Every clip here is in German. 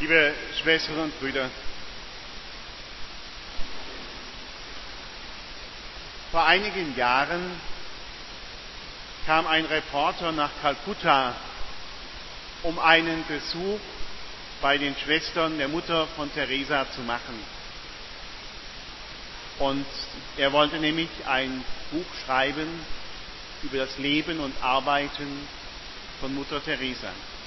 Liebe Schwestern und Brüder, vor einigen Jahren kam ein Reporter nach Kalkutta, um einen Besuch bei den Schwestern der Mutter von Teresa zu machen. Und er wollte nämlich ein Buch schreiben über das Leben und Arbeiten von Mutter Teresa.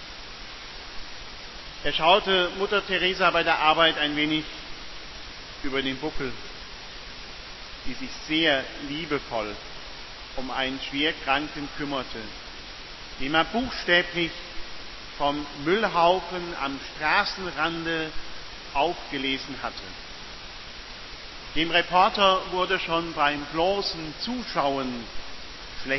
Er schaute Mutter Teresa bei der Arbeit ein wenig über den Buckel, die sich sehr liebevoll um einen Schwerkranken kümmerte, den man buchstäblich vom Müllhaufen am Straßenrande aufgelesen hatte. Dem Reporter wurde schon beim bloßen Zuschauen schlecht.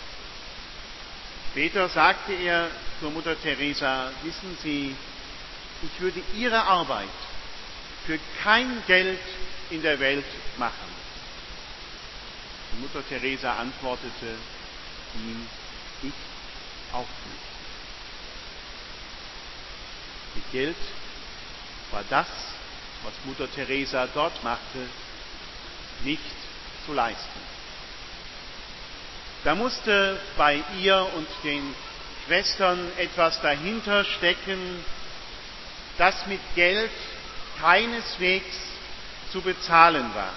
Später sagte er zur Mutter Teresa: Wissen Sie, ich würde Ihre Arbeit für kein Geld in der Welt machen. Und Mutter Teresa antwortete ihm: Ich auch nicht. Mit Geld war das, was Mutter Teresa dort machte, nicht zu leisten. Da musste bei ihr und den Schwestern etwas dahinter stecken, das mit Geld keineswegs zu bezahlen war.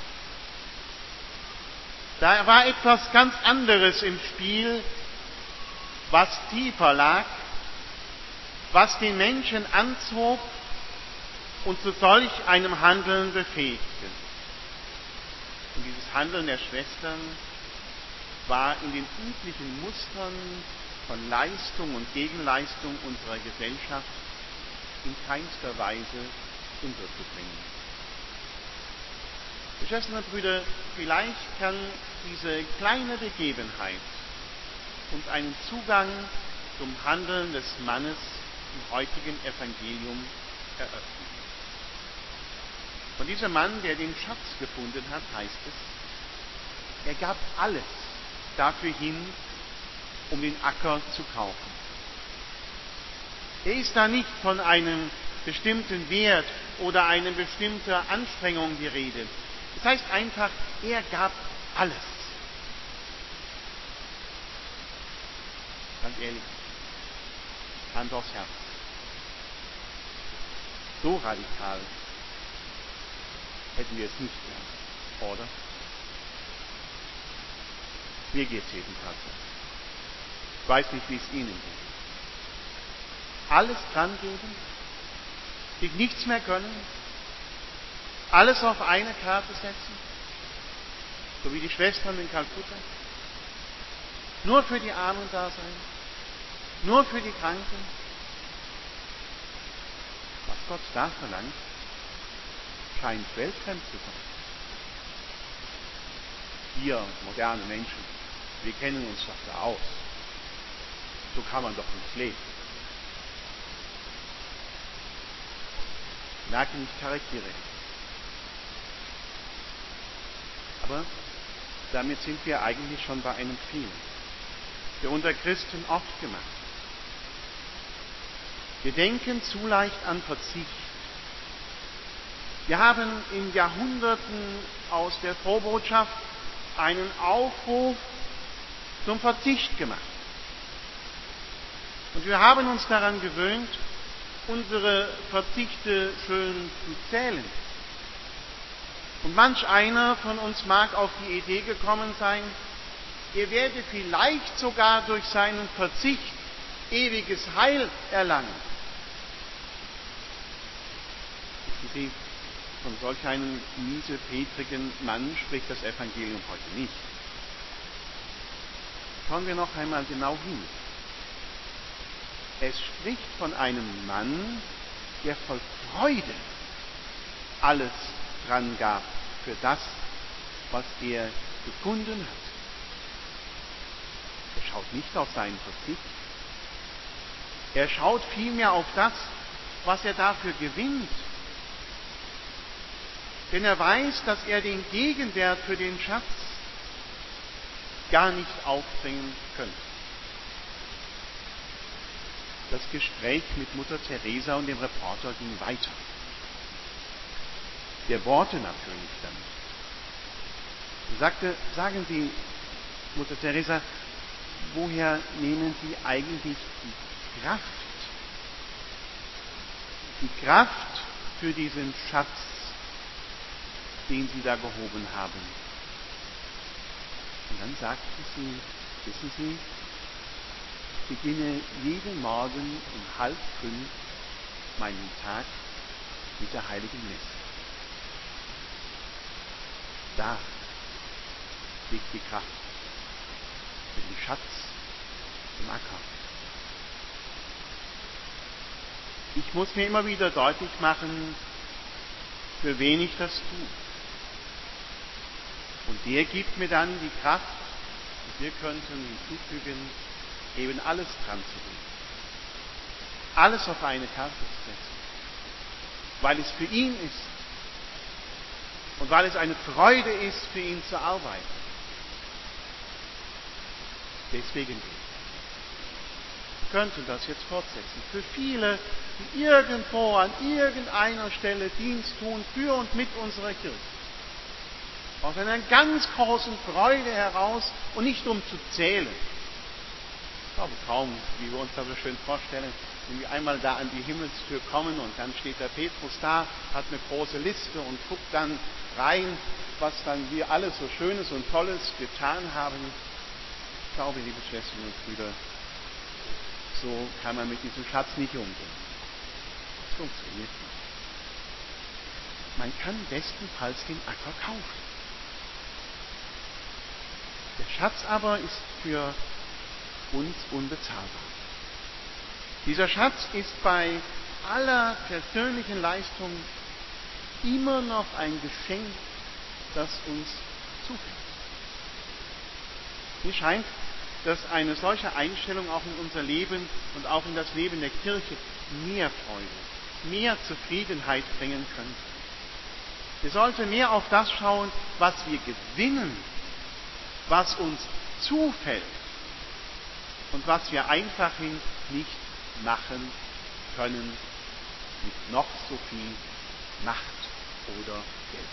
Da war etwas ganz anderes im Spiel, was tiefer lag, was den Menschen anzog und zu solch einem Handeln befähigte. Und dieses Handeln der Schwestern war in den üblichen Mustern von Leistung und Gegenleistung unserer Gesellschaft in keinster Weise unterzubringen. Geschwister und Brüder, vielleicht kann diese kleine Begebenheit uns einen Zugang zum Handeln des Mannes im heutigen Evangelium eröffnen. Von diesem Mann, der den Schatz gefunden hat, heißt es, er gab alles dafür hin, um den Acker zu kaufen. Er ist da nicht von einem bestimmten Wert oder einer bestimmten Anstrengung die Rede. Das heißt einfach, er gab alles. Ganz ehrlich, Hand aufs Herz. So radikal hätten wir es nicht gern, oder? Mir geht es jedenfalls so. Ich weiß nicht, wie es Ihnen geht. Alles dran geben, sich nichts mehr gönnen, alles auf eine Karte setzen, so wie die Schwestern in Kalkutta. Nur für die Armen da sein, nur für die Kranken. Was Gott da verlangt, scheint weltfremd zu sein. Wir moderne Menschen, wir kennen uns doch da aus. So kann man doch nicht leben. Ich merke, ich karikiere. Aber damit sind wir eigentlich schon bei einem Fehler, der unter Christen oft gemacht wird. Wir denken zu leicht an Verzicht. Wir haben in Jahrhunderten aus der Vorbotschaft einen Aufruf zum Verzicht gemacht. Und wir haben uns daran gewöhnt, unsere Verzichte schön zu zählen. Und manch einer von uns mag auf die Idee gekommen sein, er werde vielleicht sogar durch seinen Verzicht ewiges Heil erlangen. Wissen Sie, von solch einem miesepetrigen Mann spricht das Evangelium heute nicht. Schauen wir noch einmal genau hin. Es spricht von einem Mann, der voll Freude alles dran gab für das, was er gefunden hat. Er schaut nicht auf seinen Verzicht. Er schaut vielmehr auf das, was er dafür gewinnt. Denn er weiß, dass er den Gegenwert für den Schatz gar nicht aufbringen könnte. Das Gespräch mit Mutter Teresa und dem Reporter ging weiter. Der bohrte natürlich dann. Er sagte, sagen Sie, Mutter Teresa, woher nehmen Sie eigentlich die Kraft? Die Kraft für diesen Schatz, den Sie da gehoben haben. Und dann sagte sie, wissen Sie, ich beginne jeden Morgen um 4:30 meinen Tag mit der Heiligen Messe. Da liegt die Kraft für den Schatz im Acker. Ich muss mir immer wieder deutlich machen, für wen ich das tue. Und der gibt mir dann die Kraft, und wir könnten hinzufügen, eben alles dran zu legen. Alles auf eine Karte zu setzen. Weil es für ihn ist. Und weil es eine Freude ist, für ihn zu arbeiten. Deswegen geht es. Wir könnten das jetzt fortsetzen. Für viele, die irgendwo an irgendeiner Stelle Dienst tun für und mit unserer Kirche. Aus einer ganz großen Freude heraus und nicht um zu zählen. Ich glaube kaum, wie wir uns das so schön vorstellen, wenn wir einmal da an die Himmelstür kommen und dann steht der Petrus da, hat eine große Liste und guckt dann rein, was dann wir alles so Schönes und Tolles getan haben. Ich glaube, liebe Schwestern und Brüder, so kann man mit diesem Schatz nicht umgehen. Das funktioniert nicht. Man kann bestenfalls den Acker kaufen. Der Schatz aber ist für uns unbezahlbar. Dieser Schatz ist bei aller persönlichen Leistung immer noch ein Geschenk, das uns zufällt. Mir scheint, dass eine solche Einstellung auch in unser Leben und auch in das Leben der Kirche mehr Freude, mehr Zufriedenheit bringen könnte. Wir sollten mehr auf das schauen, was wir gewinnen, was uns zufällt und was wir einfachhin nicht machen können mit noch so viel Macht oder Geld.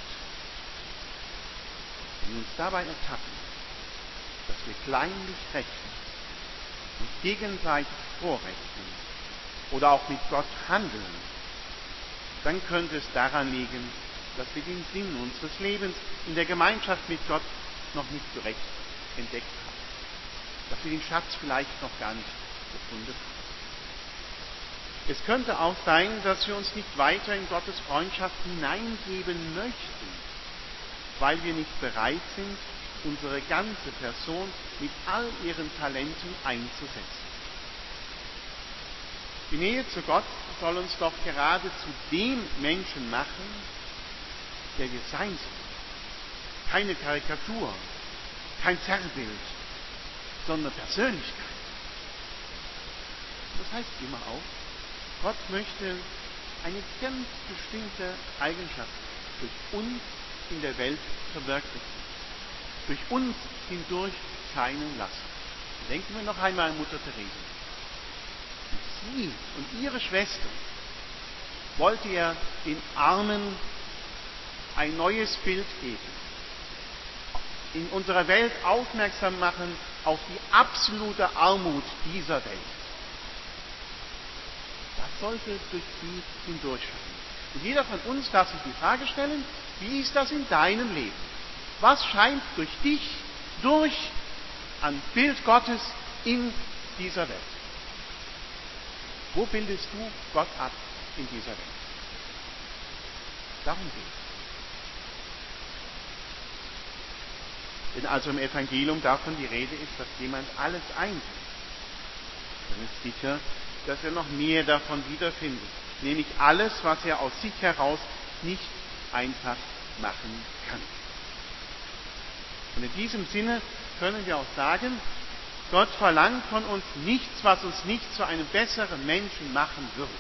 Wenn wir uns dabei ertappen, dass wir kleinlich rechnen und gegenseitig vorrechnen oder auch mit Gott handeln, dann könnte es daran liegen, dass wir den Sinn unseres Lebens in der Gemeinschaft mit Gott noch nicht so recht entdeckt haben. Dass wir den Schatz vielleicht noch gar nicht gefunden haben. Es könnte auch sein, dass wir uns nicht weiter in Gottes Freundschaft hineingeben möchten, weil wir nicht bereit sind, unsere ganze Person mit all ihren Talenten einzusetzen. Die Nähe zu Gott soll uns doch gerade zu dem Menschen machen, der wir sein sollen. Keine Karikatur, kein Zerrbild, sondern Persönlichkeit. Das heißt immer auch, Gott möchte eine ganz bestimmte Eigenschaft durch uns in der Welt verwirklichen. Durch uns hindurch scheinen lassen. Denken wir noch einmal an Mutter Teresa. Und sie und ihre Schwester wollte er den Armen ein neues Bild geben. In unserer Welt aufmerksam machen auf die absolute Armut dieser Welt. Das sollte durch sie hindurchscheinen. Und jeder von uns darf sich die Frage stellen, wie ist das in deinem Leben? Was scheint durch dich durch an Bild Gottes in dieser Welt? Wo bildest du Gott ab in dieser Welt? Darum geht es. Wenn also im Evangelium davon die Rede ist, dass jemand alles einsetzt, dann ist sicher, dass er noch mehr davon wiederfindet. Nämlich alles, was er aus sich heraus nicht einfach machen kann. Und in diesem Sinne können wir auch sagen, Gott verlangt von uns nichts, was uns nicht zu einem besseren Menschen machen würde.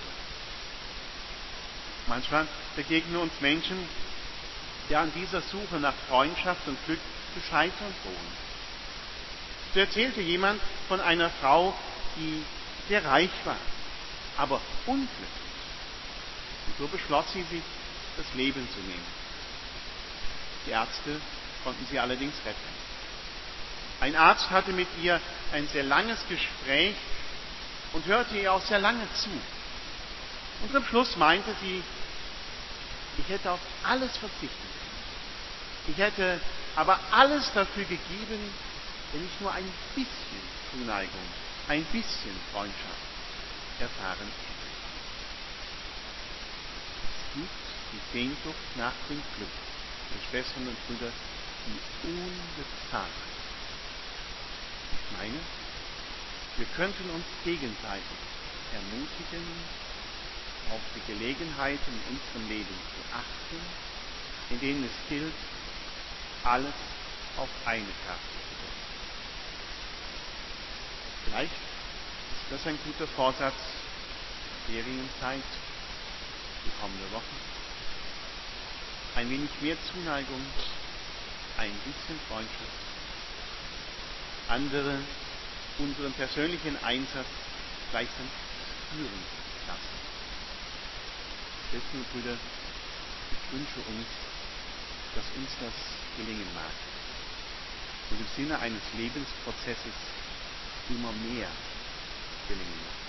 Manchmal begegnen uns Menschen, die an dieser Suche nach Freundschaft und Glück zu scheitern drohen. So erzählte jemand von einer Frau, die sehr reich war, aber unglücklich. Und so beschloss sie, sich das Leben zu nehmen. Die Ärzte konnten sie allerdings retten. Ein Arzt hatte mit ihr ein sehr langes Gespräch und hörte ihr auch sehr lange zu. Und zum Schluss meinte sie, ich hätte auf alles verzichten können. Ich hätte aber alles dafür gegeben, wenn ich nur ein bisschen Zuneigung, ein bisschen Freundschaft erfahren hätte. Es gibt die Sehnsucht nach dem Glück, meine Schwestern und Brüder, die unbezahlbar ist. Ich meine, wir könnten uns gegenseitig ermutigen, auf die Gelegenheiten in unserem Leben zu achten, in denen es gilt, alles auf eine Karte zu setzen. Vielleicht ist das ein guter Vorsatz der Ferienzeit, die kommende Woche. Ein wenig mehr Zuneigung, ein bisschen Freundschaft, andere unseren persönlichen Einsatz gleichsam spüren lassen. Schwestern und Brüder, ich wünsche uns, dass uns das gelingen mag und im Sinne eines Lebensprozesses immer mehr gelingen mag.